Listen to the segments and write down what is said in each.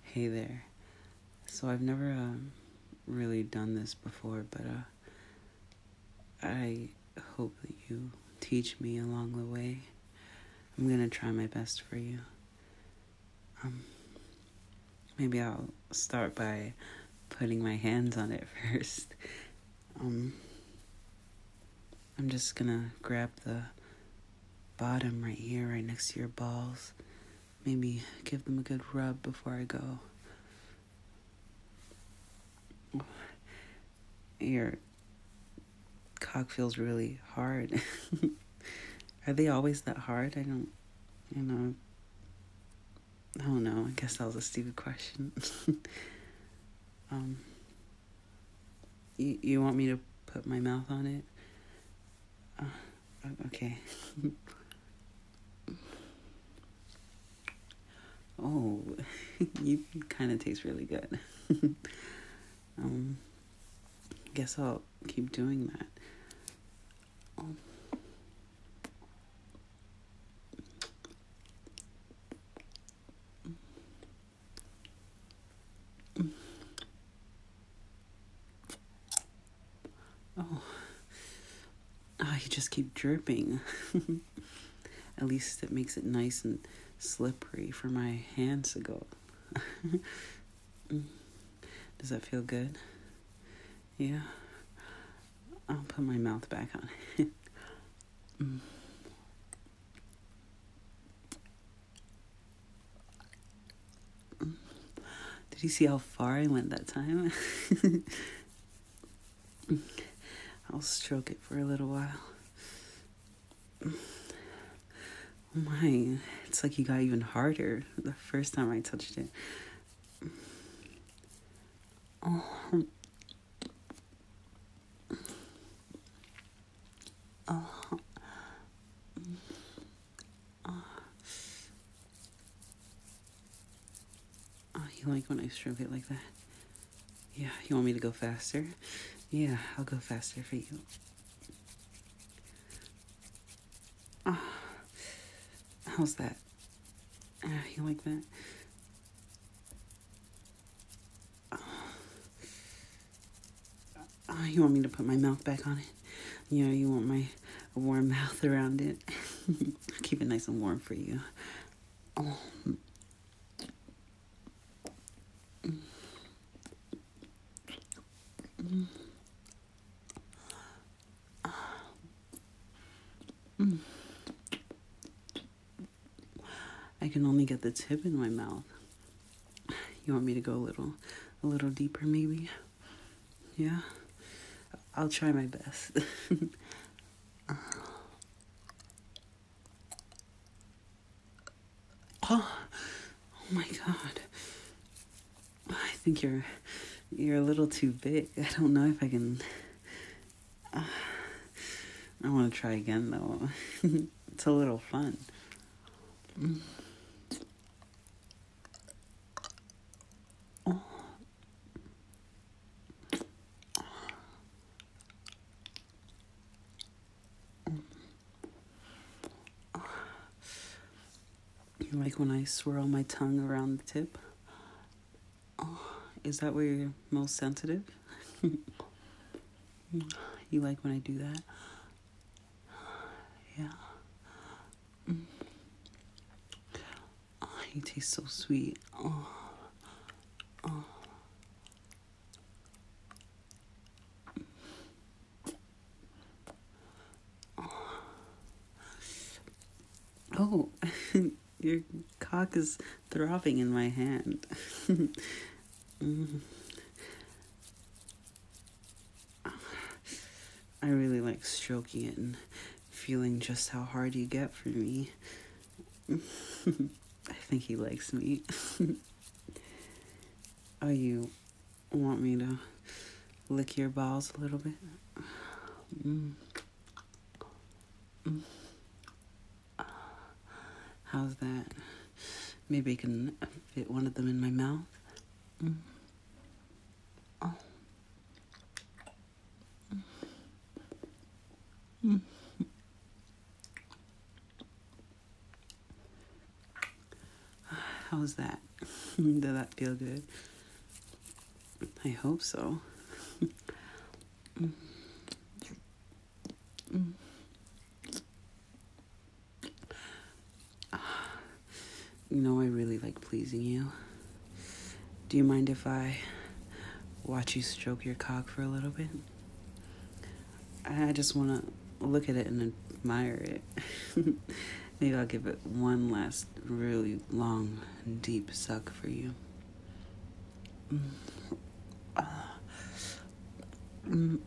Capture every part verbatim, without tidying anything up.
Hey there. So I've never um, really done this before, but uh, I hope that you teach me along the way. I'm gonna try my best for you. Um, maybe I'll start by putting my hands on it first. Um, I'm just gonna grab the bottom right here, right next to your balls. Maybe give them a good rub before I go. Your cock feels really hard. Are they always that hard? I don't, you know, I don't know. I guess that was a stupid question. um, you, you want me to put my mouth on it? Uh, okay. Oh, you kind of taste really good. um, guess I'll keep doing that. Oh. Oh. Oh, you just keep dripping. At least it makes it nice and slippery for my hands to go. Does that feel good? Yeah. I'll put my mouth back on it. mm. Did you see how far I went that time? I'll stroke it for a little while. Oh my, it's like you got even harder the first time I touched it. Oh. Oh. Oh. Oh, you like when I stroke it like that? Yeah, you want me to go faster? Yeah, I'll go faster for you. Oh. How's that? Uh, you like that? Oh. Oh, you want me to put my mouth back on it? You know, you want my warm mouth around it? Keep it nice and warm for you. Oh. Mm. Mm. Mm. I can only get the tip in my mouth. You want me to go a little, a little deeper maybe? Yeah? I'll try my best. Oh, oh my God. I think you're, you're a little too big. I don't know if I can, uh, I want to try again though. It's a little fun. Mm. Oh. You like when I swirl my tongue around the tip? Oh, is that where you're most sensitive? You like when I do that? Yeah. Mm. Oh, you taste so sweet. Oh. Oh. Oh. Your cock is throbbing in my hand. mm. I really like stroking it and feeling just how hard you get for me. I think he likes me. Oh, you want me to lick your balls a little bit? Mm. Mm. How's that? Maybe I can fit one of them in my mouth. Mm. Oh. Mm. How's that? Did that feel good? I hope so. mm. Mm. You know, I really like pleasing you. Do you mind if I watch you stroke your cock for a little bit? I just want to look at it and admire it. Maybe I'll give it one last really long and deep suck for you. Mm. Uh. Mm.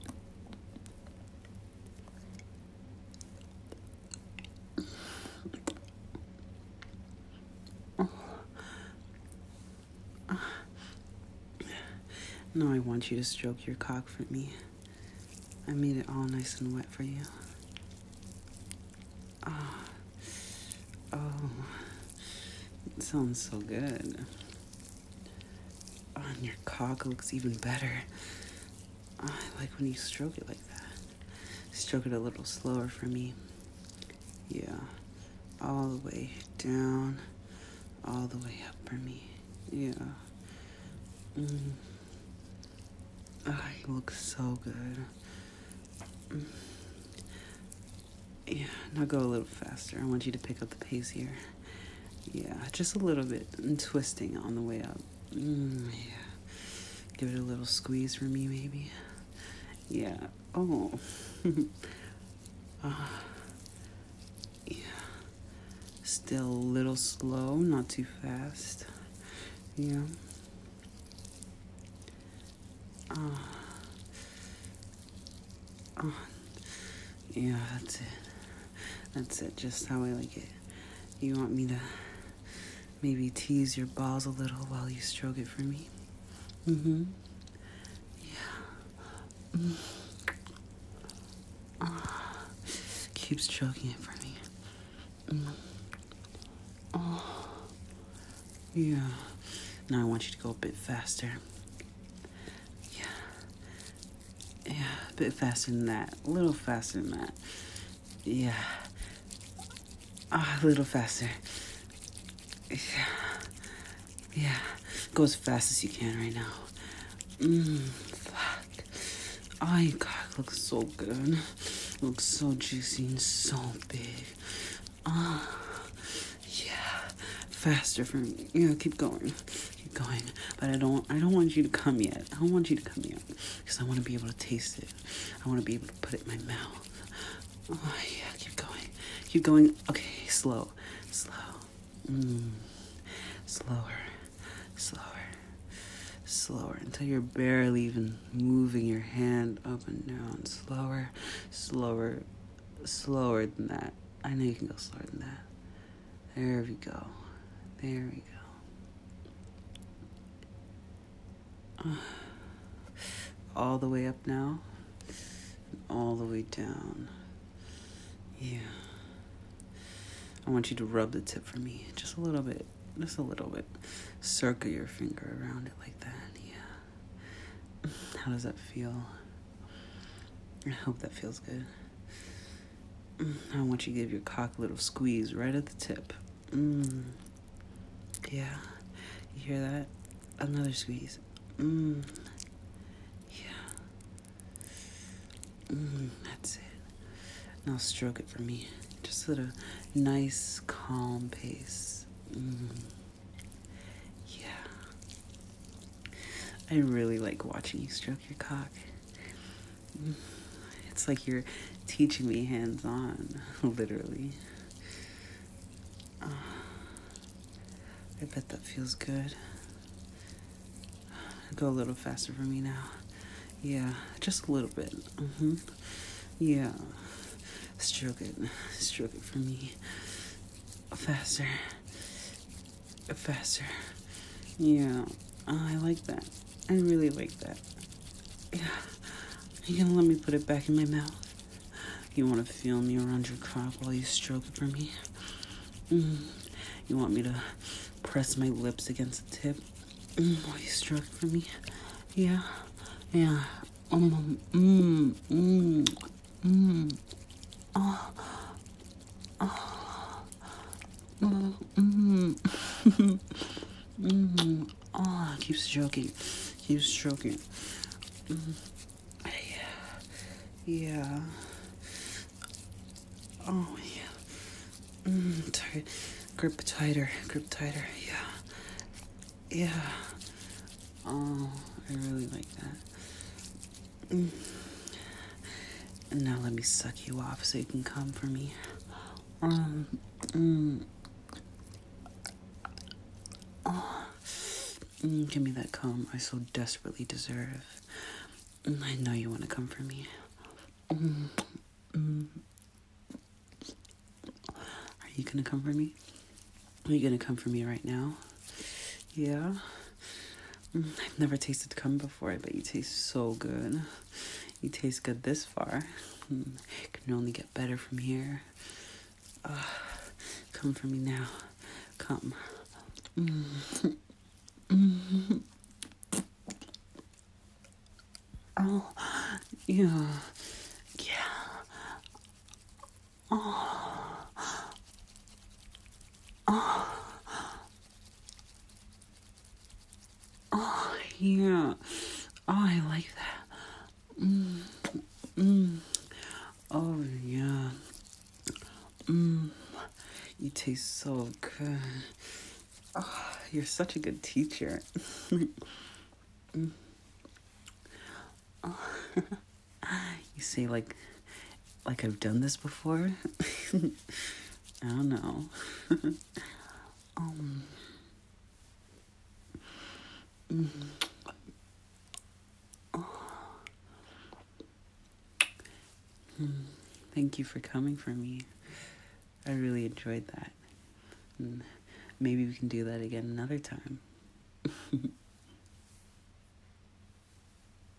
Now I want you to stroke your cock for me. I made it all nice and wet for you. Oh, oh, it sounds so good. Oh, and your cock looks even better. Oh, I like when you stroke it like that. Stroke it a little slower for me. Yeah, all the way down, all the way up for me. Yeah. Mm. Oh, you look so good. Mm. Yeah, now go a little faster. I want you to pick up the pace here. Yeah, just a little bit and twisting on the way up. Mm, yeah. Give it a little squeeze for me, maybe. Yeah. Oh. uh, yeah. Still a little slow, not too fast. Yeah. Uh, uh, yeah, that's it. That's it, just how I like it. You want me to maybe tease your balls a little while you stroke it for me? Mm-hmm. Yeah. Mm. Uh, keep stroking it for me. Mm. Oh. Yeah. Now I want you to go a bit faster. Yeah. Yeah, a bit faster than that. A little faster than that. Yeah. Ah, a little faster. Yeah. Yeah. Go as fast as you can right now. Mmm. Fuck. Oh, your cock looks so good. Looks so juicy and so big. Ah. Uh, yeah. Faster for me. Yeah, keep going. Keep going. But I don't I don't want you to come yet. I don't want you to come yet. Because I want to be able to taste it. I want to be able to put it in my mouth. Oh, yeah. Keep going. Keep going. Okay, slow. Slow. Mm. Slower. Slower. Slower until you're barely even moving your hand up and down. Slower. Slower. Slower than that. I know you can go slower than that. There we go. There we go. Uh, all the way up now. All the way down. Yeah. I want you to rub the tip for me. Just a little bit. Just a little bit. Circle your finger around it like that. Yeah. How does that feel? I hope that feels good. I want you to give your cock a little squeeze right at the tip. Mm. Yeah. You hear that? Another squeeze. Mm. Yeah. Mm, that's it. Now stroke it for me. Just at a nice, calm pace. Mm. Yeah. I really like watching you stroke your cock. Mm. It's like you're teaching me hands-on, literally. Uh, I bet that feels good. Go a little faster for me now. Yeah, just a little bit. Mm-hmm. Yeah. Stroke it. Stroke it for me. Faster. Faster. Yeah. Oh, I like that. I really like that. Yeah. You gonna let me put it back in my mouth? You want to feel me around your cock while you stroke it for me? Mm. You want me to press my lips against the tip mm, while you stroke it for me? Yeah. Yeah. Um, mm, mm, mm. Oh. Oh. Oh. Mm. Mm. Oh, keep stroking. Keep stroking. Mm. Yeah. Oh, yeah. Mm, tight. Grip tighter. Grip tighter. Yeah. Yeah. Oh, I really like that. Mm. And now let me suck you off so you can come for me. Um, mm, oh, mm, give me that cum I so desperately deserve. Mm, I know you want to come for me. Mm, mm. Are you gonna come for me? Are you gonna come for me right now? Yeah? Mm, I've never tasted cum before, but you taste so good. You taste good this far. Mm, it can only get better from here. Uh, come for me now. Come. Mm. Mm. Oh, yeah. Yeah. Oh. Oh. Oh, yeah. Oh, I like that. Mm. Mm. Oh, yeah. Mm. You taste so good. Oh, you're such a good teacher. Mm. Oh. You say like like I've done this before? I don't know. um. Mm. Oh. Mm. Thank you for coming for me. I really enjoyed that. And maybe we can do that again another time.